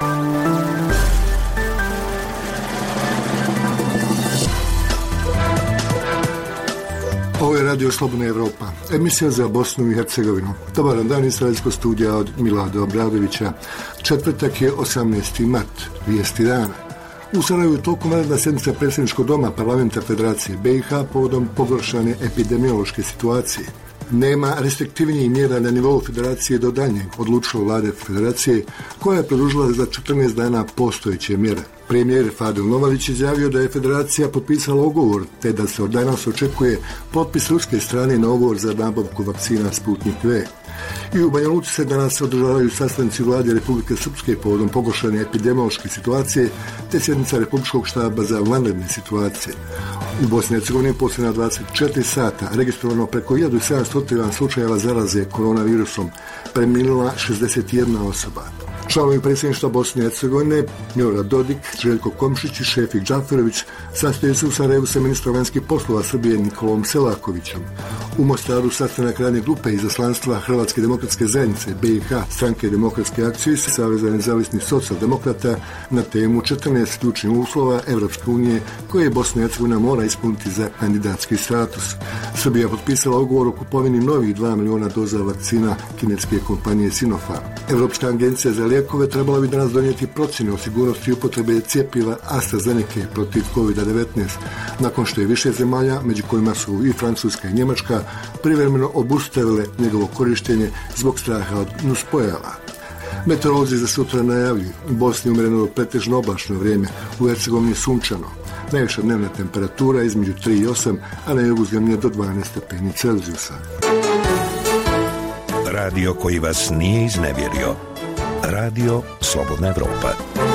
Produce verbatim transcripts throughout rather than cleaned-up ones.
Ovo je Radio Slobodna Evropa, emisija za Bosnu i Hercegovinu. Dobar dan iz Sarajevo studija od Milada Obradovića. Četvrtak je osamnaesti mart, vijesti dana. U Sarajevu je tokom vanredna sjednica predsjedničkog doma Parlamenta Federacije B i H povodom pogoršane epidemiološke situacije. Nema restriktivnijih mjera na nivou Federacije do daljnjeg, odlučila vlade Federacije, koja je produžila za četrnaest dana postojeće mjere. Premijer Fadil Novalić izjavio da je Federacija potpisala ugovor, te da se od danas očekuje potpis ruske strane na ugovor za nabavku vakcina Sputnik V. I u Banja Luci se danas održavaju sastanci vlade Republike Srpske povodom pogoršane epidemiološke situacije, te sjednica Republičkog štaba za vanredne situacije. U Bosni i Hercegovini posljednja dvadeset četiri sata registrovano preko hiljadu sedamsto slučajeva zaraze koronavirusom, preminula šezdeset jedna osoba. Članovi predsjedništva Bosne i Hercegovine Milorad Dodik, Željko Komšić i Šefik Džaferović sastaju se u Sarajevu sa ministrom vanjskih poslova Srbije Nikolom Selakovićem. U Mostaru sastanak radne grupe izaslanstva Hrvatske demokratske zajednice B i H, Stranke demokratske akcije i Saveza nezavisnih socijaldemokrata na temu četrnaest ključnih uslova Evropske unije koje Bosna i Hercegovina mora ispuniti za kandidatski status. Srbija potpisala ugovor o kupovini novih dva miliona doza vakcina kineske kompanije Sinopharm. Evropska agencija za lijekove trebala bi danas donijeti procjene o sigurnosti upotrebe cjepiva AstraZeneca protiv kovid devetnaest, nakon što je više zemalja, među kojima su i Francuska i Njemačka, privremeno obustavile njegovo korištenje zbog straha od nuspojava. Meteorolozi za sutra najavljuju: u Bosni umjereno pretežno oblačno vrijeme, u Hercegovini sunčano. Najviša dnevna temperatura između tri i osam, a na jugu zemlje do dvanaest stepeni Celzijusa. Radio koji vas nije iznevjerio. Radio Slobodna Evropa.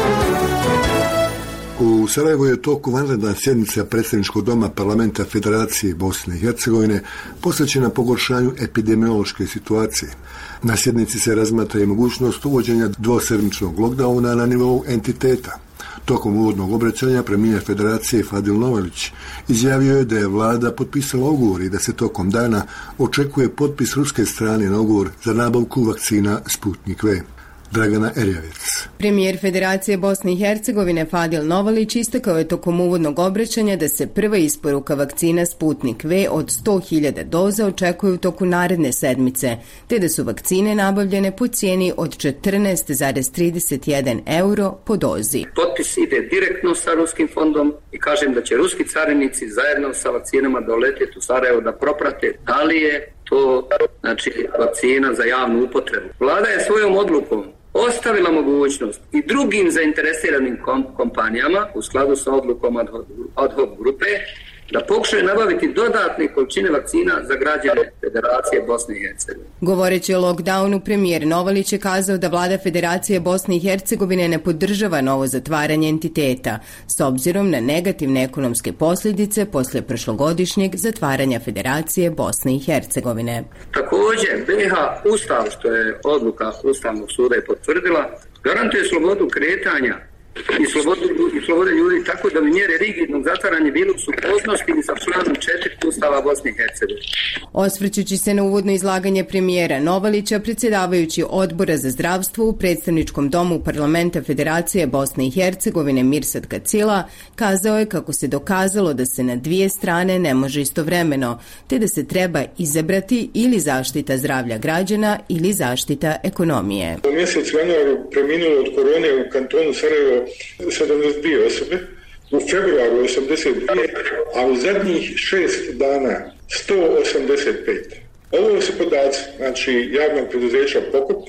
U Sarajevu je toku vanredna sjednica predsjedničkog doma Parlamenta Federacije Bosne i Hercegovine posvećena pogoršanju epidemiološke situacije. Na sjednici se razmatra i mogućnost uvođenja dvosedmičnog lockdowna na nivou entiteta. Tokom uvodnog obraćanja premijer Federacije Fadil Novalić izjavio je da je vlada potpisala ugovor i da se tokom dana očekuje potpis ruske strane na ugovor za nabavku vakcina Sputnik V. Dragana Erjavec. Premijer Federacije Bosne i Hercegovine Fadil Novalić istakao je tokom uvodnog obraćanja da se prva isporuka vakcina Sputnik V od sto hiljada doza očekuje u toku naredne sedmice, te da su vakcine nabavljene po cijeni od četrnaest zarez trideset jedan euro po dozi. Potpis ide direktno sa ruskim fondom i kažem da će ruski carinici zajedno sa vakcinama doletjeti u Sarajevo da proprate da li je to, znači, vakcina za javnu upotrebu. Vlada je svojom odlukom ostavila mogućnost i drugim zainteresiranim kom- kompanijama u skladu sa odlukom ad hoc grupe da pokušaju nabaviti dodatne količine vakcina za građane Federacije Bosne i Hercegovine. Govoreći o lockdownu, premijer Novalić je kazao da vlada Federacije Bosne i Hercegovine ne podržava novo zatvaranje entiteta, s obzirom na negativne ekonomske posljedice posle prošlogodišnjeg zatvaranja Federacije Bosne i Hercegovine. Također, B i H Ustav, što je odluka Ustavnog suda je potvrdila, garantuje slobodu kretanja i slobodu i slobode ljudi, tako da bi mjere rigidnog zatvaranja bilo u suprotnosti sa članom četiri Ustava Bosne i Hercegovine. Osvrćući se na uvodno izlaganje premijera Novalića, predsjedavajući Odbora za zdravstvo u predstavničkom domu Parlamenta Federacije Bosne i Hercegovine Mirsad Kacila kazao je kako se dokazalo da se na dvije strane ne može istovremeno, te da se treba izabrati ili zaštita zdravlja građana ili zaštita ekonomije. U mjesecu januaru preminulo od korone u kantonu Sarajevo sedamdeset dvije osobe, u februaru osamdeset dvije, a u zadnjih šest dana sto osamdeset pet. Ovo su podaci, znači, javnog preduzeća Pokop,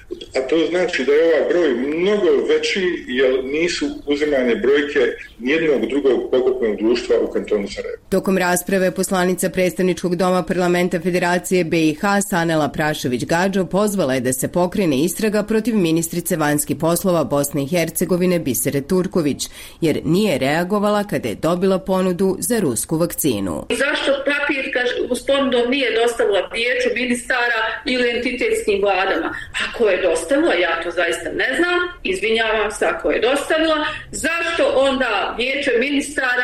a to znači da je ovaj broj mnogo veći jer nisu uzimane brojke nijednog drugog pokopnog društva u kantonu Sarajevo. Tokom rasprave poslanica predstavničkog doma Parlamenta Federacije B i H Sanela Prašović-Gadžo pozvala je da se pokrene istraga protiv ministrice vanjskih poslova Bosne i Hercegovine Bisere Turković, jer nije reagovala kada je dobila ponudu za rusku vakcinu. Zašto papir s ponudom nije dostavila vijeću ministara ili entitetskim vladama? Ako je dostavila, ja to zaista ne znam, izvinjavam se ako je dostavila, zašto onda vijeće ministara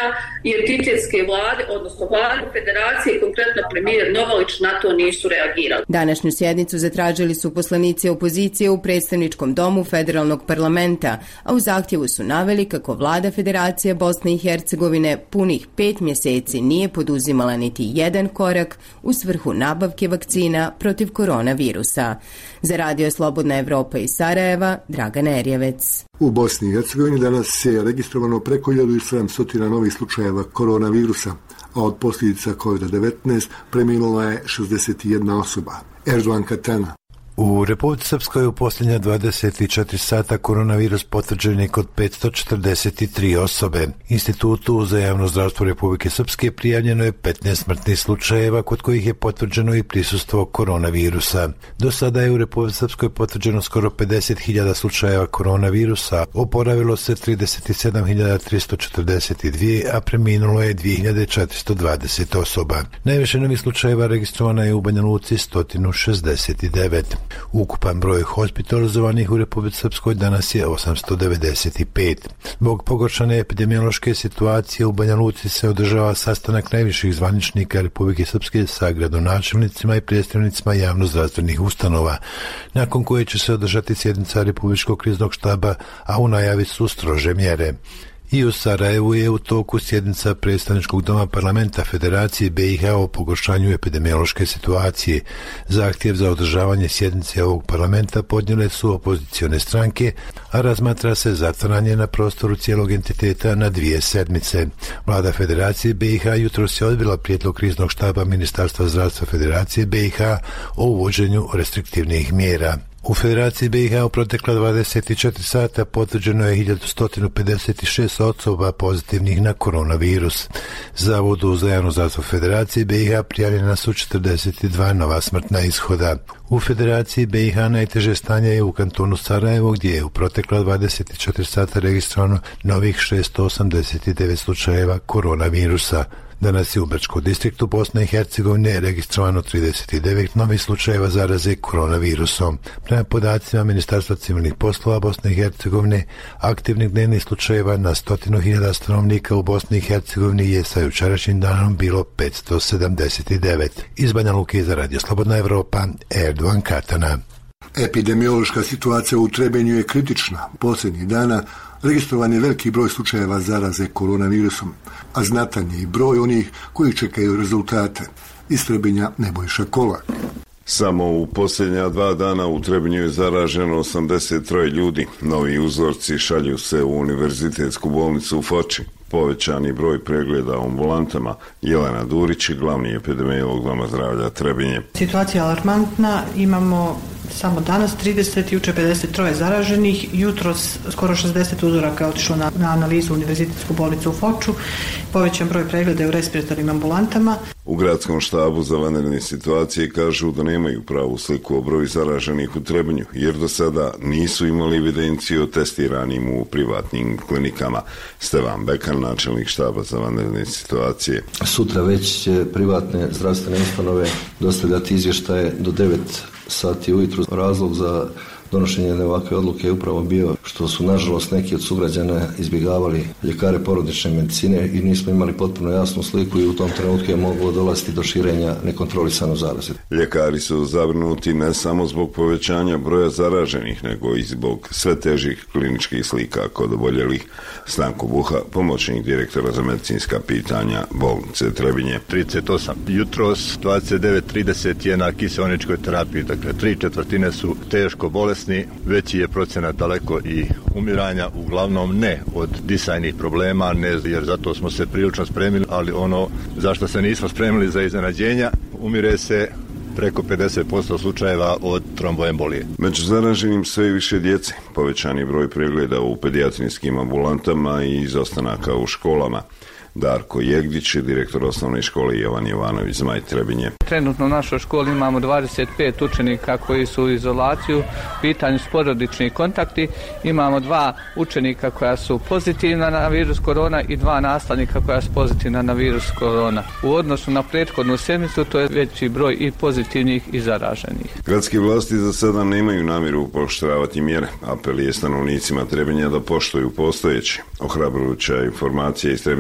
i entitetske vlade, odnosno vlade federacije i konkretno premijer Novalić na to nisu reagirali. Današnju sjednicu zatražili su poslanici opozicije u predstavničkom domu federalnog parlamenta, a u zahtjevu su naveli kako vlada Federacije Bosne i Hercegovine punih pet mjeseci nije poduzimala niti jedan korak u svrhu nabavke vakcina protiv koronavirusa. Za Radio Slobodna Evropa iz Sarajeva, Dragana Erjevec. U Bosni i Hercegovini danas je registrovano preko hiljadu sedamsto novih slučajeva koronavirusa, a od posljedica kovid devetnaest preminula je šezdeset jedna osoba. Erdogan Katana. U Republici Srpskoj u posljednja dvadeset četiri sata koronavirus potvrđen je kod petsto četrdeset tri osobe. Institutu za javno zdravstvo Republike Srpske prijavljeno je petnaest smrtnih slučajeva kod kojih je potvrđeno i prisustvo koronavirusa. Do sada je u Republici Srpskoj potvrđeno skoro pedeset hiljada slučajeva koronavirusa, oporavilo se trideset sedam hiljada tristo četrdeset dva, a preminulo je dvije hiljade četiristo dvadeset osoba. Najviše novih slučajeva registrovano je u Banja Luci sto šezdeset devet. Ukupan broj hospitalizovanih u Republici Srpskoj danas je osamsto devedeset pet. Zbog pogoršane epidemiološke situacije u Banja Luci se održava sastanak najviših zvaničnika Republike Srpske sa gradonačelnicima i predstavnicima javnozdravstvenih ustanova, nakon koje će se održati sjednica Republičkog kriznog štaba, a u najavi su strože mjere. I u Sarajevu je u toku sjednica predstavničkog doma parlamenta Federacije B i H o pogoršanju epidemiološke situacije. Zahtjev za održavanje sjednice ovog parlamenta podnijele su opozicione stranke, a razmatra se zatvaranje na prostoru cijelog entiteta na dvije sedmice. Vlada Federacije B i H jutros je odbila prijedlog kriznog štaba Ministarstva zdravstva Federacije B i H o uvođenju restriktivnih mjera. U Federaciji B i H u protekla dvadeset četiri sata potvrđeno je hiljadu sto pedeset šest osoba pozitivnih na koronavirus. Zavodu za javno zdravstvo Federacije B i H prijavljena su četrdeset dva nova smrtna ishoda. U Federaciji B i H najteže stanje je u kantonu Sarajevo, gdje je u protekla dvadeset četiri sata registrovano novih šesto osamdeset devet slučajeva koronavirusa. Danas je u Brčkom distriktu Bosne i Hercegovine registrovano trideset devet novih slučajeva zaraze koronavirusom. Prema podacima Ministarstva civilnih poslova Bosne i Hercegovine, aktivnih dnevnih slučajeva na stotinu hiljada stanovnika u Bosni i Hercegovini je sa jučerašnjim danom bilo petsto sedamdeset devet. Iz Banja Luke za Radio Slobodna Evropa, Erdogan Katana. Epidemiološka situacija u Trebinju je kritična. Posljednjih dana registrovan je veliki broj slučajeva zaraze koronavirusom, a znatan je i broj onih koji čekaju rezultate. Iz Trebinja Nebojša Kolak. Samo u posljednja dva dana u Trebinju je zaraženo osamdeset tri ljudi. Novi uzorci šalju se u univerzitetsku bolnicu u Foči. Povećani broj pregleda u ambulantama. Jelena Durić, glavni epidemiolog Doma zdravlja Trebinje. Situacija je alarmantna, imamo samo danas trideset, juče pedeset tri zaraženih, jutros skoro šezdeset uzoraka je otišlo na, na analizu u univerzitetsku bolnicu u Foču, povećan broj pregleda u respiratornim ambulantama. U gradskom štabu za vanredne situacije kažu da nemaju pravu sliku o broju zaraženih u Trebinju, jer do sada nisu imali evidenciju o testiranim u privatnim klinikama. Stevan Bekan, načelnik štaba za vanredne situacije. Sutra već će privatne zdravstvene ustanove dostavljati izvještaje do devet sati ujutru. Razlog za donošenje ovakve odluke je upravo bio što su nažalost neki od sugrađana izbjegavali ljekare porodične medicine i nismo imali potpuno jasnu sliku i u tom trenutku je moglo dolaziti do širenja nekontrolisano zaraze. Ljekari su zabrinuti ne samo zbog povećanja broja zaraženih, nego i zbog sve težih kliničkih slika kod oboljelih. Stanko Buha, pomoćnik direktora za medicinska pitanja bolnice Trebinje. trideset osam. Jutros dvadeset devet trideset je na kiseoničkoj terapiji, dakle tri četvrtine su teško bolesni, veći je procenat daleko i umiranja, uglavnom ne od disajnih problema, ne jer zato smo se prilično spremili, ali ono zašto se nismo spremili za iznenađenja, umire se preko pedeset posto slučajeva od tromboembolije. Među zaraženim sve više djece, povećani broj pregleda u pedijatrijskim ambulantama i izostanaka u školama. Darko Jegdić, direktor osnovne škole Jovan Jovanović Zmaj Trebinje. Trenutno u našoj školi imamo dvadeset pet učenika koji su u izolaciju, pitanju sporodični kontakti. Imamo dva učenika koja su pozitivna na virus korona i dva nastavnika koja su pozitivna na virus korona. U odnosu na prethodnu sedmicu to je veći broj i pozitivnih i zaraženih. Gradske vlasti za sada nemaju namjeru pooštravati mjere. Apel je stanovnicima Trebinja da poštuju postojeće. Ohrabrujuća informacija iz Trebinskog doma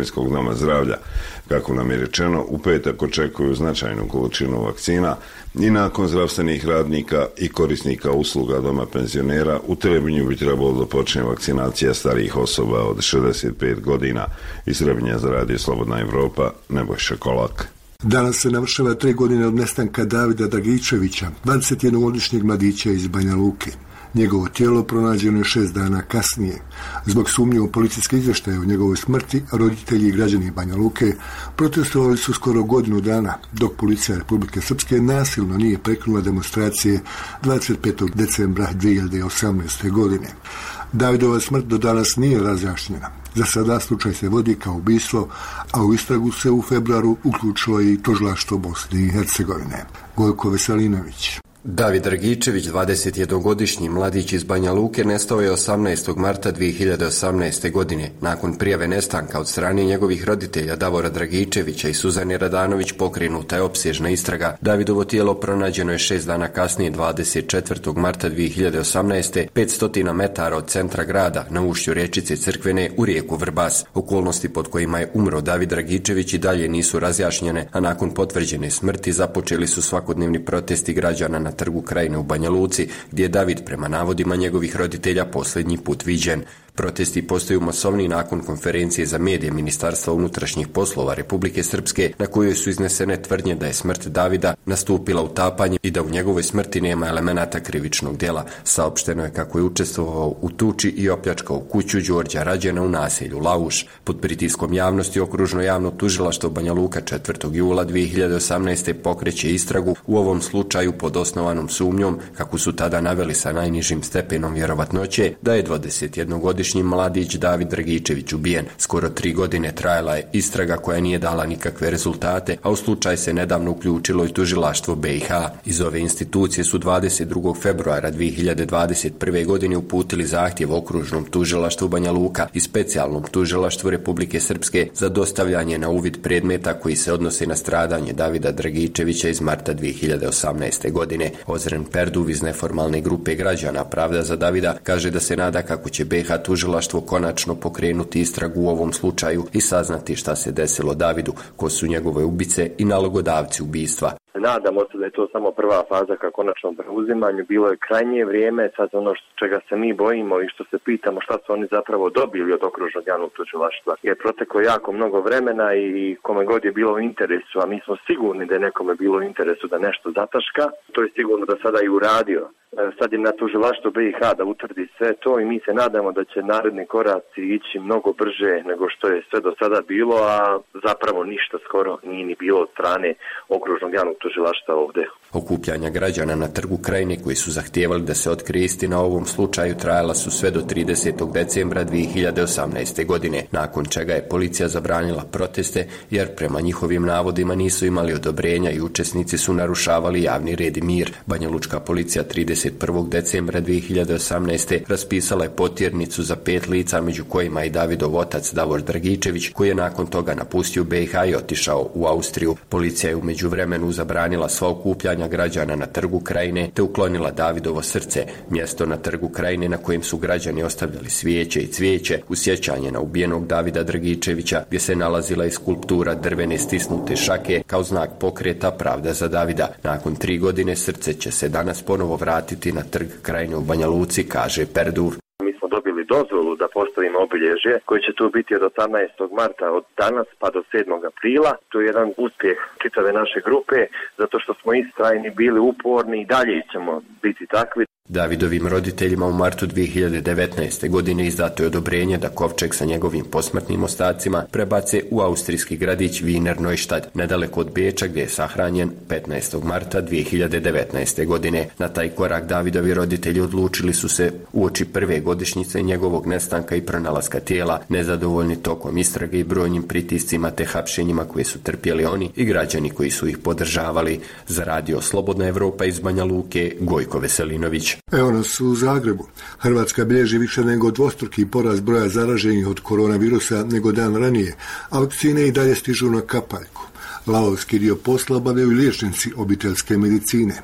domova zdravlja. Kako nam je rečeno, u petak očekuju značajnu količinu vakcina i nakon zdravstvenih radnika i korisnika usluga doma penzionera u Trebinju bi trebalo da počne vakcinacija starijih osoba od šezdeset pet godina. Iz Trebinja za Radio Slobodna Evropa, Nebojša Kolak. Danas se navršava tri godine od nestanka Davida Dragičevića, dvadesetjednogodišnjeg mladića iz Banja Luke. Njegovo tijelo pronađeno je šest dana kasnije. Zbog sumnje u policijske izvještaje o njegovoj smrti, roditelji i građani Banja Luke protestovali su skoro godinu dana, dok policija Republike Srpske nasilno nije prekinula demonstracije dvadeset petog decembra dvije hiljade osamnaeste. godine. Davidova smrt do danas nije razjašnjena. Za sada slučaj se vodi kao ubistvo, a u istragu se u februaru uključilo i tužilaštvo Bosne i Hercegovine. Gojko Veselinović. David Dragičević, dvadesetjednogodišnji mladić iz Banja Luke, nestao je osamnaestog marta dvije hiljade osamnaeste. godine. Nakon prijave nestanka od strane njegovih roditelja Davora Dragičevića i Suzane Radanović pokrenuta je opsežna istraga. Davidovo tijelo pronađeno je šest dana kasnije, dvadeset četvrtog marta dvije hiljade osamnaeste. petsto metara od centra grada, na ušću rečice Crkvene u rijeku Vrbas. Okolnosti pod kojima je umro David Dragičević i dalje nisu razjašnjene, a nakon potvrđene smrti započeli su svakodnevni protesti građana na Trgu Krajine u Banja Luci, gdje je David prema navodima njegovih roditelja posljednji put viđen. Protesti postaju masovni nakon konferencije za medije Ministarstva unutrašnjih poslova Republike Srpske, na kojoj su iznesene tvrdnje da je smrt Davida nastupila utapanje i da u njegovoj smrti nema elemenata krivičnog djela. Saopšteno je kako je učestvovao u tuči i opljačkao kuću Đorđa Rađena u naselju Lauš. Pod pritiskom javnosti Okružno javno tužilaštvo Banja Luka četvrtog jula dvije hiljade osamnaeste. pokreće istragu u ovom slučaju pod osnovanom sumnjom, kako su tada naveli sa najnižim stepenom vjerovatnoće, da je dvadesetjednogodišnji mladić David Dragičević ubijen. Skoro tri godine trajala je istraga koja nije dala nikakve rezultate, a u slučaj se nedavno uključilo i tužilaštvo B i H. Iz ove institucije su dvadeset drugog februara dvije hiljade dvadeset prve. godine uputili zahtjev Okružnom tužilaštvu Banja Luka i Specijalnom tužilaštvu Republike Srpske za dostavljanje na uvid predmeta koji se odnose na stradanje Davida Dragičevića iz marta dvije hiljade osamnaeste. godine. Ozren Perduv iz neformalne grupe građana Pravda za Davida kaže da se nada kako će B i H tužilaštvo konačno pokrenuti istragu u ovom slučaju i saznati šta se desilo Davidu, ko su njegove ubice i nalogodavci ubistva. Nadamo se da je to samo prva faza ka konačnom preuzimanju. Bilo je krajnje vrijeme, sad ono čega se mi bojimo i što se pitamo šta su oni zapravo dobili od Okružnog javnog tužilaštva. Je proteklo jako mnogo vremena i kome god je bilo u interesu, a mi smo sigurni da je nekome bilo u interesu da nešto zataška, to je sigurno da sada i uradio. Sad je na tužilaštvo B i H da utvrdi sve to i mi se nadamo da će naredni koraci ići mnogo brže nego što je sve do sada bilo, a zapravo ništa skoro nije ni bilo od strane Okružnog javnog tužilaštva ovdje. Okupljanja građana na Trgu Krajine koji su zahtijevali da se otkrije istina o ovom slučaju trajala su sve do tridesetog decembra dvije hiljade osamnaeste. godine, nakon čega je policija zabranila proteste jer prema njihovim navodima nisu imali odobrenja i učesnici su narušavali javni red i mir. Banjalučka policija trideset prvog decembra dvije hiljade osamnaeste. raspisala je potjernicu za pet lica, među kojima i Davidov otac Davor Dragičević, koji je nakon toga napustio B i H i otišao u Austriju. Policija je u međuvremenu zabranila sva okupljanja građana na Trgu Krajine te uklonila Davidovo srce, mjesto na Trgu Krajine na kojem su građani ostavljali svijeće i cvijeće u sjećanje na ubijenog Davida Dragičevića, gdje se nalazila i skulptura drvene stisnute šake kao znak pokreta Pravda za Davida. Nakon tri godine srce će se danas ponovo vratiti na Trg Krajine u Banja Luci, kaže Perdur. Mi smo dobili dozvolu da postavimo obilježje koje će tu biti od osamnaestog marta od danas pa do sedmog aprila. To je jedan uspjeh čitave naše grupe zato što smo istrajni, bili uporni i dalje ćemo biti takvi. Davidovim roditeljima u martu dvije hiljade devetnaeste. godine izdato je odobrenje da kovčeg sa njegovim posmrtnim ostacima prebace u austrijski gradić Wiener Neustadt, nedaleko od Beča, gdje je sahranjen petnaestog marta dvije hiljade devetnaeste. godine. Na taj korak Davidovi roditelji odlučili su se uoči prve godišnjice njegovog nestanka i pronalaska tijela, nezadovoljni tokom istrage i brojnim pritiscima te hapšenjima koje su trpjeli oni i građani koji su ih podržavali. Za Radio Slobodna Evropa iz Banja Luke, Gojko Veselinović. Evo nas u Zagrebu. Hrvatska bilježi više nego dvostruki porast broja zaraženih od koronavirusa nego dan ranije, a vakcine i dalje stižu na kapaljku. Lavovski dio posla obavljaju liječnici obiteljske medicine.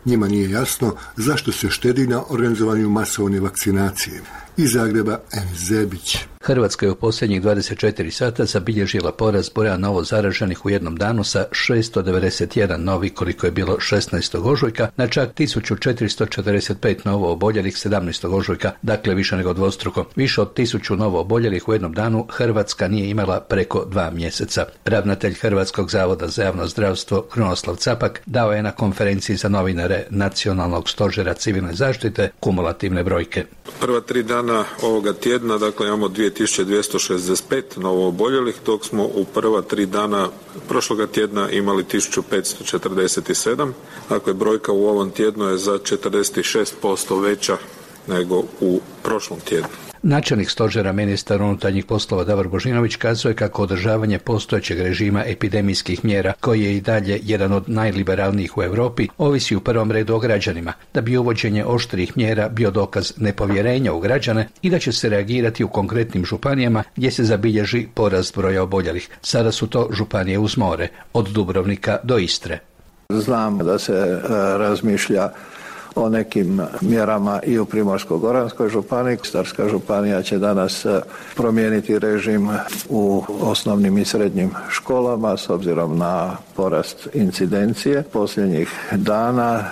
Njima nije jasno zašto se štedi na organizovanju masovne vakcinacije. Iz Zagreba, Enis Zebić. Hrvatska je u posljednjih dvadeset četiri sata zabilježila porast broja novo zaraženih u jednom danu sa šesto devedeset jedan novi, koliko je bilo šesnaestog ožujka, na čak tisuću četiristo četrdeset pet novo oboljelih sedamnaestog ožujka, dakle više nego dvostruko. Više od tisuću novo oboljelih u jednom danu Hrvatska nije imala preko dva mjeseca. Ravnatelj Hrvatskog zavoda za javno zdravstvo Krunoslav Capak dao je na konferenciji za novinare Nacionalnog stožera civilne zaštite kumulativne brojke. Prva tri dana ovoga tjedna, dakle imamo dvije tisuće dvjesto šezdeset pet novo oboljelih, dok smo u prva tri dana prošloga tjedna imali tisuću petsto četrdeset sedam. Dakle, brojka u ovom tjednu je za četrdeset šest posto veća nego u prošlom tjednu. Načelnik stožera ministar unutarnjih poslova Davor Božinović kazuje kako održavanje postojećeg režima epidemijskih mjera, koji je i dalje jedan od najliberalnijih u Europi, ovisi u prvom redu o građanima, da bi uvođenje oštrih mjera bio dokaz nepovjerenja u građane i da će se reagirati u konkretnim županijama gdje se zabilježi porast broja oboljelih. Sada su to županije uz more, od Dubrovnika do Istre. Znam da se uh, razmišlja o nekim mjerama i u Primorsko-goranskoj županiji. Istarska županija će danas promijeniti režim u osnovnim i srednjim školama s obzirom na porast incidencije posljednjih dana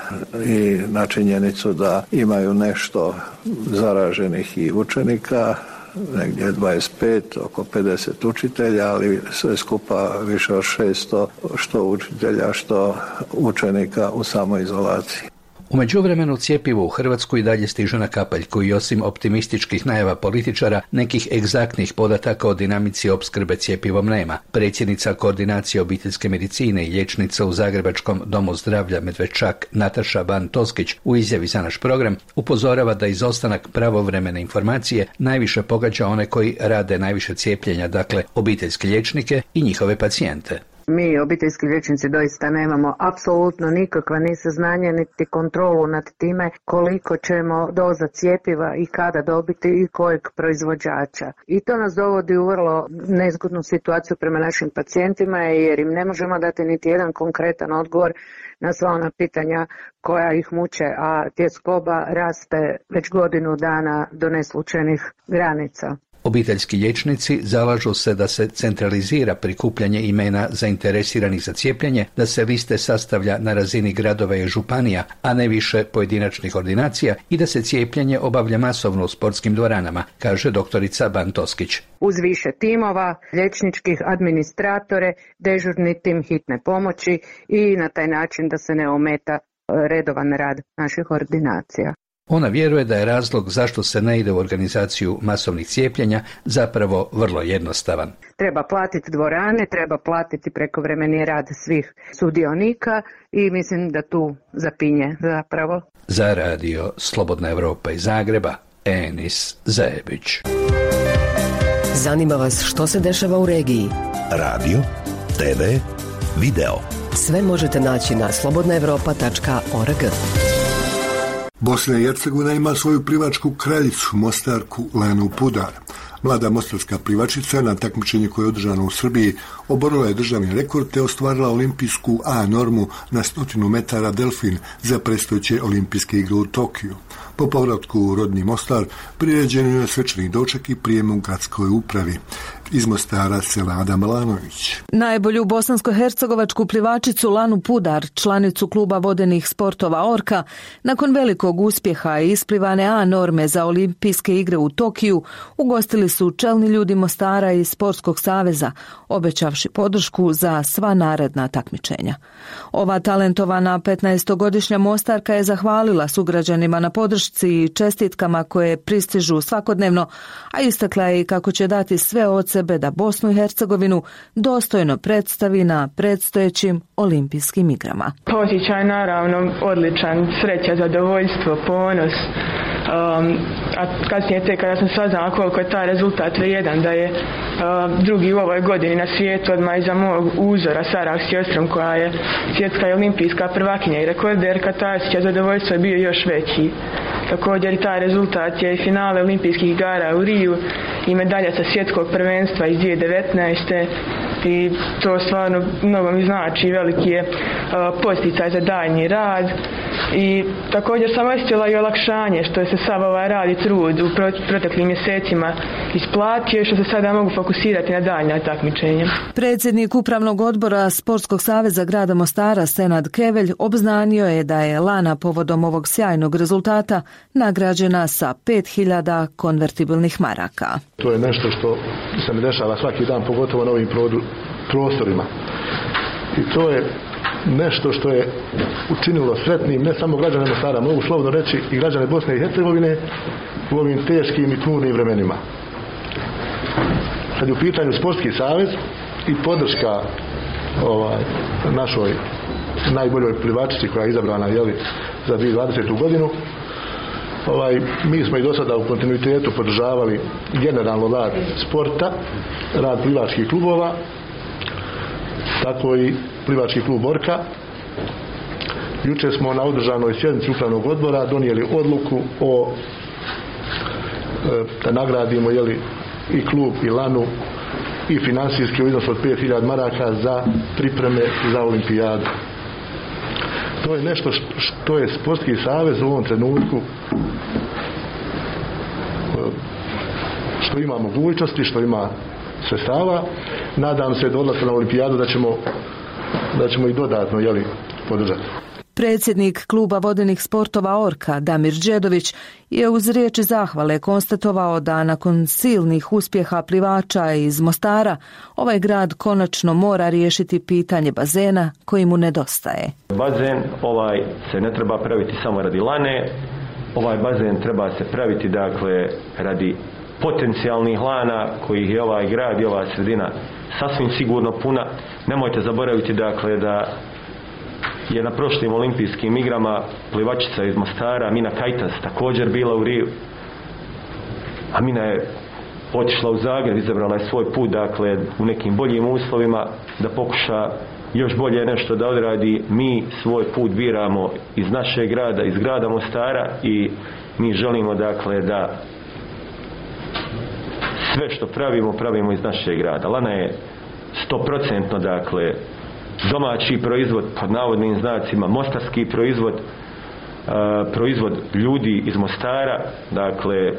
i na činjenicu da imaju nešto zaraženih i učenika, negdje dvadeset pet, oko pedeset učitelja, ali sve skupa više od šesto, što učitelja, što učenika u samoizolaciji. U međuvremenu cjepivo u Hrvatsku i dalje stiže na kapaljku i osim optimističkih najava političara, nekih egzaktnih podataka o dinamici opskrbe cjepivom nema. Predsjednica koordinacije obiteljske medicine i liječnica u Zagrebačkom domu zdravlja Medveščak Nataša Ban Toskić u izjavi za naš program upozorava da izostanak pravovremene informacije najviše pogađa one koji rade najviše cijepljenja, dakle obiteljske liječnike i njihove pacijente. Mi, obiteljski liječnici, doista nemamo apsolutno nikakva ni saznanja niti kontrolu nad time koliko ćemo doza cjepiva i kada dobiti i kojeg proizvođača. I to nas dovodi u vrlo nezgodnu situaciju prema našim pacijentima jer im ne možemo dati niti jedan konkretan odgovor na sva ona pitanja koja ih muče, a tjeskoba raste već godinu dana do neslučajnih granica. Obiteljski liječnici zalažu se da se centralizira prikupljanje imena zainteresiranih za cijepljenje, da se liste sastavlja na razini gradova i županija, a ne više pojedinačnih ordinacija i da se cijepljenje obavlja masovno u sportskim dvoranama, kaže doktorica Ban Toskić. Uz više timova, liječničkih administratore, dežurni tim hitne pomoći i na taj način da se ne ometa redovan rad naših ordinacija. Ona vjeruje da je razlog zašto se ne ide u organizaciju masovnih cijepljenja zapravo vrlo jednostavan. Treba platiti dvorane, treba platiti prekovremeni rad svih sudionika i mislim da tu zapinje zapravo. Za radio Slobodna Evropa iz Zagreba, Enis Zebić. Zanima vas što se dešava u regiji? Radio, te ve, video. Sve možete naći na slobodna evropa tačka org. Bosna i Hercegovina ima svoju plivačku kraljicu, mostarku Lanu Pudar. Mlada mostarska plivačica na takmičenju koje je održano u Srbiji oborila je državni rekord te ostvarila olimpijsku A normu na stotinu metara delfin za predstojeće olimpijske igre u Tokiju. Po povratku u rodni Mostar priređen je svečani doček i prijem u gradskoj upravi. Iz Mostara Selada Malanović. Najbolju bosansko-hercegovačku plivačicu Lanu Pudar, članicu kluba vodenih sportova Orka, nakon velikog uspjeha i isplivane A norme za olimpijske igre u Tokiju, ugostili su čelni ljudi Mostara i Sportskog saveza, obećavši podršku za sva naredna takmičenja. Ova talentovana petnaestogodišnja Mostarka je zahvalila sugrađanima na podršci i čestitkama koje pristižu svakodnevno, a istakla je i kako će dati sve od sebe da Bosnu i Hercegovinu dostojno predstavi na predstojećim olimpijskim igrama. Osjećaj naravno odličan, sreća, zadovoljstvo, ponos. Um, a kasnije te kada sam saznala koliko je taj rezultat vrijedan, da je uh, drugi u ovoj godini na svijetu odmah iza mog uzora Sarah Sjostrom koja je svjetska i olimpijska prvakinja i rekorderka, taj osjećaj zadovoljstva je bio još veći. Također i taj rezultat je i finale olimpijskih igara u Riju i medalja sa svjetskog prvenstva iz dvije tisuće devetnaeste. I to stvarno mnogo mi znači, veliki je uh, posticaj za daljnji rad I također sam osjetila i olakšanje što je se sav ovaj rad i trud u proteklim mjesecima isplatio i što se sada mogu fokusirati na daljnja takmičenja. Predsjednik Upravnog odbora Sportskog saveza grada Mostara Senad Kevelj obznanio je da je Lana povodom ovog sjajnog rezultata nagrađena sa pet hiljada konvertibilnih maraka. To je nešto što se mi dešava svaki dan, pogotovo na ovim prostorima. I to je nešto što je učinilo sretnim ne samo građane Mostara, mogu slobodno reći i građane Bosne i Hercegovine u ovim teškim i tmurnim vremenima. Kad je u pitanju Sportski savez i podrška ovaj, našoj najboljoj plivačici koja je izabrana jeli, za dvije tisuće dvadesetu godinu, ovaj, mi smo i do sada u kontinuitetu podržavali generalno rad sporta, rad plivačkih klubova, tako i plivački klub Orka. Jučer smo na održanoj sjednici Upravnog odbora donijeli odluku o da nagradimo jeli, i klub i Lanu i finansijski u iznosu od pet hiljada maraka za pripreme za olimpijadu. To je nešto što je Sportski savez u ovom trenutku što ima mogućnosti, što ima sredstava. Nadam se do odlaska na olimpijadu da ćemo, da ćemo i dodatno jeli, podržati. Predsjednik kluba vodenih sportova Orka Damir Đedović je uz riječi zahvale konstatovao da nakon silnih uspjeha plivača iz Mostara ovaj grad konačno mora riješiti pitanje bazena koji mu nedostaje. Bazen ovaj se ne treba praviti samo radi Lane, ovaj bazen treba se praviti dakle radi potencijalnih lana kojih je ovaj grad i ova sredina sasvim sigurno puna. Nemojte zaboraviti dakle da je na prošlim olimpijskim igrama plivačica iz Mostara Mina Kajtas također bila u Riju, a Mina je otišla u Zagreb, izabrala je svoj put dakle u nekim boljim uslovima da pokuša još bolje nešto da odradi. Mi svoj put biramo iz našeg grada, iz grada Mostara i mi želimo dakle da sve što pravimo, pravimo iz našeg grada. Lana je sto posto dakle domaći proizvod, pod navodnim znacima, mostarski proizvod, uh, proizvod ljudi iz Mostara, dakle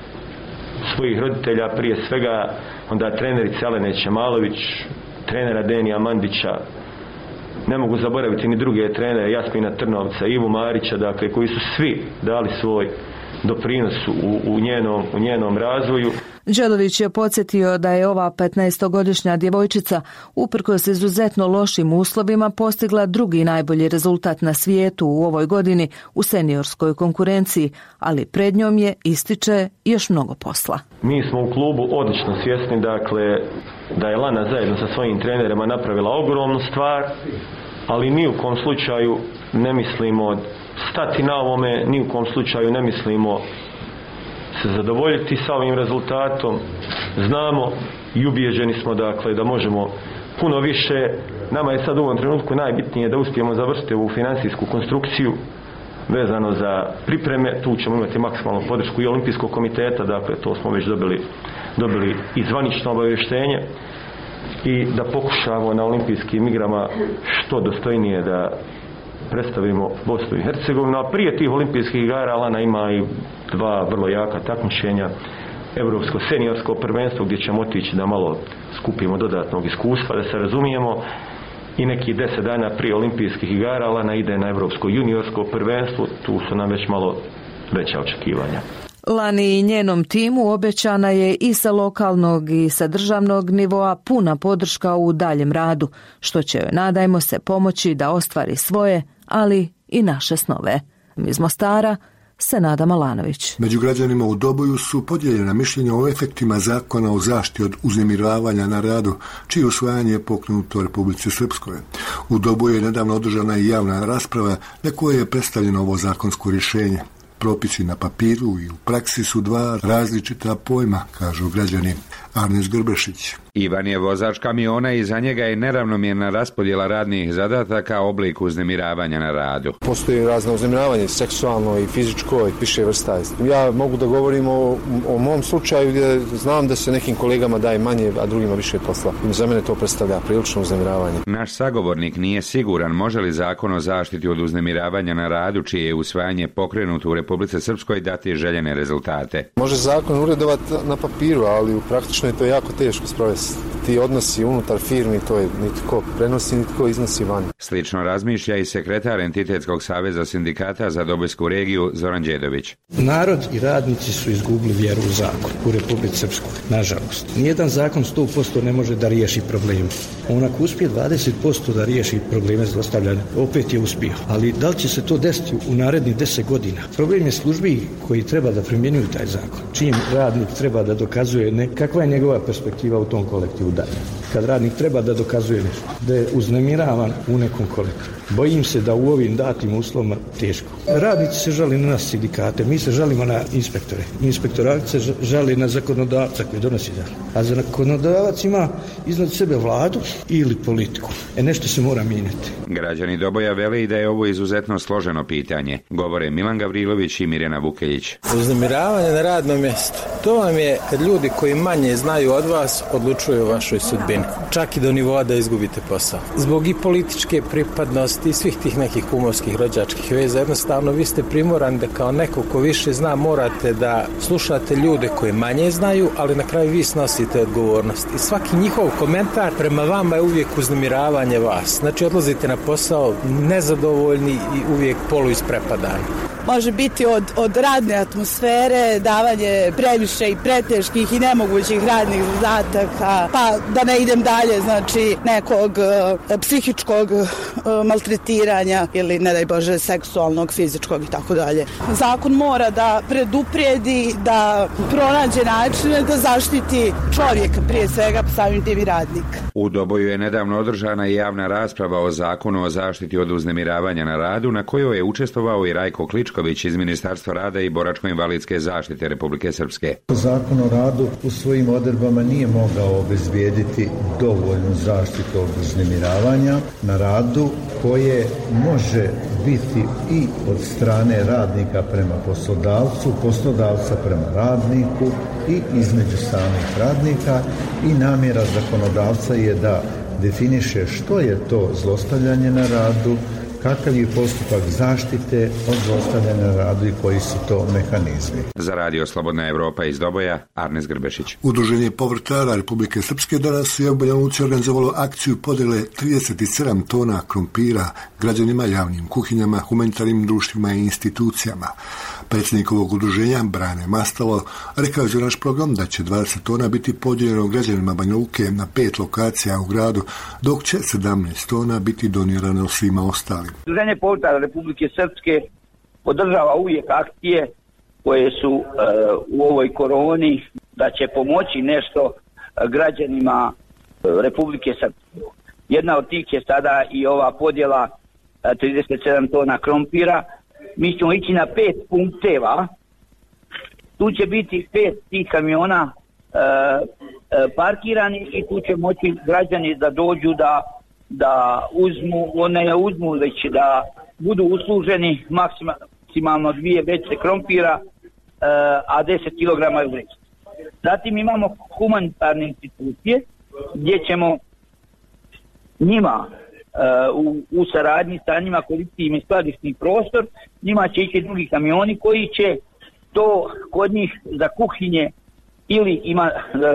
svojih roditelja prije svega, onda trenerice Alene Čemalović, trenera Denija Mandića, ne mogu zaboraviti ni druge trenere, Jasmina Trnovca, Ivu Marića, dakle koji su svi dali svoj doprinos u, u, njenom, u njenom razvoju. Đedović je podsjetio da je ova petnaestogodišnja djevojčica uprkos izuzetno lošim uslovima postigla drugi najbolji rezultat na svijetu u ovoj godini u seniorskoj konkurenciji, ali pred njom je, ističe, još mnogo posla. Mi smo u klubu odlično svjesni dakle da je Lana zajedno sa svojim trenerima napravila ogromnu stvar, ali ni u kom slučaju ne mislimo stati na ovome, ni u kom slučaju ne mislimo se zadovoljiti sa ovim rezultatom. Znamo i ubijeđeni smo dakle da možemo puno više. Nama je sad u ovom trenutku najbitnije da uspijemo završiti ovu financijsku konstrukciju vezano za pripreme. Tu ćemo imati maksimalnu podršku i Olimpijskog komiteta, dakle to smo već dobili, dobili i zvanično obavještenje, i da pokušamo na olimpijskim igrama što dostojnije da predstavimo Bosnu i Hercegovinu, a prije tih olimpijskih igara Lana ima i dva vrlo jaka takmičenja, Europsko seniorsko prvenstvo gdje ćemo otići da malo skupimo dodatnog iskustva, da se razumijemo, i neki deset dana prije olimpijskih igara Lana ide na Europsko juniorsko prvenstvo, tu su nam već malo veća očekivanja. Lani i njenom timu obećana je i sa lokalnog i sa državnog nivoa puna podrška u daljem radu, što će joj, nadajmo se, pomoći da ostvari svoje, ali i naše snove. Iz Mostara, Senada Malanović. Među građanima u Doboju su podijeljena mišljenja o efektima zakona o zaštiti od uznemiravanja na radu, čije usvajanje je pokrenuto u Republici Srpskoj. U Doboju je nedavno održana i javna rasprava na kojoj je predstavljeno ovo zakonsko rješenje. Propisi na papiru i u praksi su dva različita pojma, kažu građani. Arnis Grbešić. Ivan je vozač kamiona i za njega je neravnomjerna raspodjela radnih zadataka oblik uznemiravanja na radu. Postoji razno uznemiravanje, seksualno i fizičko i više vrsta. Ja mogu da govorim o, o mom slučaju gdje znam da se nekim kolegama daje manje, a drugima više posla. I za mene to predstavlja prilično uznemiravanje. Naš sagovornik nije siguran može li zakon o zaštiti od uznemiravanja na radu, čije je usvajanje pokrenuto u Republici Srpskoj, dati željene rezultate. Može zakon uredovati na papiru, ali u praktično je to jako teško sprovesti. Ti odnosi unutar firmi, to je nitko prenosi, nitko iznosi van. Slično razmišlja i sekretar Entitetskog saveza sindikata za Dobojsku regiju Zoran Đedović. Narod i radnici su izgubili vjeru u zakon u Republici Srpskoj, nažalost. Nijedan zakon sto posto ne može da riješi probleme. On ako uspije dvadeset posto da riješi probleme zlostavljanja, opet je uspio. Ali da li će se to desiti u narednih deset godina? Problem je službi koji treba da primjenjuju taj zakon. Čim radnik treba da dokazuje ne, kakva je njegova perspektiva u tom kolektivu dalje. Kad radnik treba da dokazuje nešto, da je uznemiravan u nekom kolektivu. Bojim se da u ovim datim uslovima teško. Radnici se žali na nas sindikate, mi se žalimo na inspektore. Inspektorat se žali na zakonodavca koji donosi zakon. A zakonodavac ima iznad sebe vladu ili politiku. E nešto se mora mijenjati. Građani Doboja vele i da je ovo izuzetno složeno pitanje. Govore Milan Gavrilović i Mirjana Vukelić. Uznemiravanje na radnom mjestu. To vam je kad ljudi koji manje znaju od vas odlučuju o vašoj sudbini. Čak i do nivoa da izgubite posao. Zbog i političke pripadnosti i svih tih nekih kumovskih rođačkih veza, jednostavno vi ste primorani da kao neko ko više zna morate da slušate ljude koji manje znaju, ali na kraju vi snosite odgovornost. I svaki njihov komentar prema vama je uvijek uznemiravanje vas. Znači odlazite na posao nezadovoljni i uvijek polu isprepadani. Može biti od, od radne atmosfere, davanje previše i preteških i nemogućih radnih zadataka, pa da ne idem dalje, znači nekog e, psihičkog e, maltretiranja ili ne daj Bože seksualnog, fizičkog i tako dalje. Zakon mora da preduprijedi, da pronađe načine da zaštiti čovjeka, prije svega samim tim i radnika. U Doboju je nedavno održana i javna rasprava o zakonu o zaštiti od uznemiravanja na radu, na kojoj je učestvovao i Rajko Kličković iz Ministarstva rada i boračko-invalidske zaštite Republike Srpske. Zakon o radu u svojim odredbama nije mogao obezbijediti dovoljnu zaštitu od uznemiravanja na radu, koje može biti i od strane radnika prema poslodavcu, poslodavca prema radniku i između samih radnika, i namjera zakonodavca je da definiše što je to zlostavljanje na radu, kakav je postupak zaštite od zlostavljanja na radu i koji su to mehanizmi. Za Radio Slobodna Evropa iz Doboja, Arnis Grbešić. Udruženje povrtlara Republike Srpske danas je u Banja Luci organizovalo akciju podjele trideset sedam tona krompira građanima, javnim kuhinjama, humanitarnim društvima i institucijama. Predsjednik ovog udruženja, Brane Mastalo, rekao je za naš program da će dvadeset tona biti podijeljeno građanima Banja Luke na pet lokacija u gradu, dok će sedamnaest tona biti donirano svima ostalim. Udruženje povrtlara Republike Srpske podržava uvijek akcije koje su uh, u ovoj koroni, da će pomoći nešto građanima uh, Republike Srpske. Jedna od tih je sada i ova podjela uh, trideset sedam tona krompira. Mi ćemo ići na pet punkteva. Tu će biti pet tih kamiona uh, uh, parkirani i tu će moći građani da dođu da da uzmu, ne uzmu, već da budu usluženi maksimalno dvije vreće krompira, a deset kilograma je u vreći. Zatim imamo humanitarne institucije gdje ćemo njima u, u saradnji sa njima koristiti im skladišni prostor, njima će ići drugi kamioni koji će to kod njih za kuhinje ili ima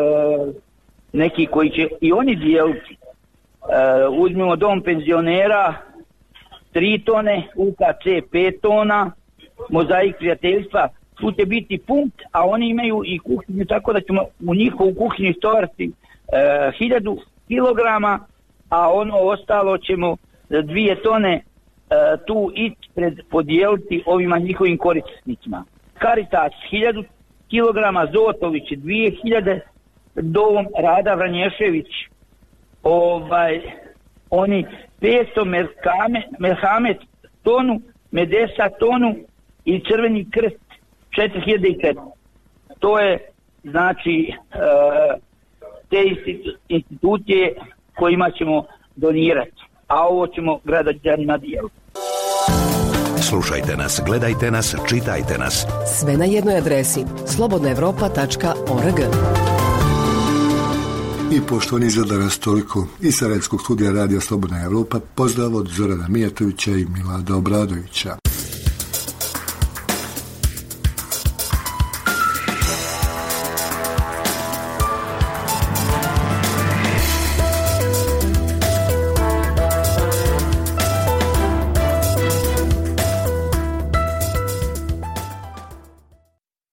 neki koji će i oni dijeliti. Uh, uzmimo dom penzionera tri tone, U K C pet tona, Mozaik prijateljstva, tu će biti punkt, a oni imaju i kuhinju, tako da ćemo u njihovu kuhinju stovariti uh, hiljadu kilograma, a ono ostalo ćemo dvije tone uh, tu ići pred podijeliti ovima njihovim korisnicima. Karitas hiljadu kilograma, Zotović dvije hiljade, Dom Rada Vranješević ovaj, oni petsto, Merkame, Merhamet tonu, Medesa tonu i Crveni krst četiri hiljade četiristo. To je znači e, te institucije kojima ćemo donirati, a ovo ćemo građanima dijeliti. Slušajte nas, gledajte nas, čitajte nas. Sve na jednoj adresi slobodna evropa tačka org. I poštovani za danas toliko iz Sarajevskog studija Radija Slobodna Evropa, pozdrav od Zorana Mijatovića i Milada Obradovića.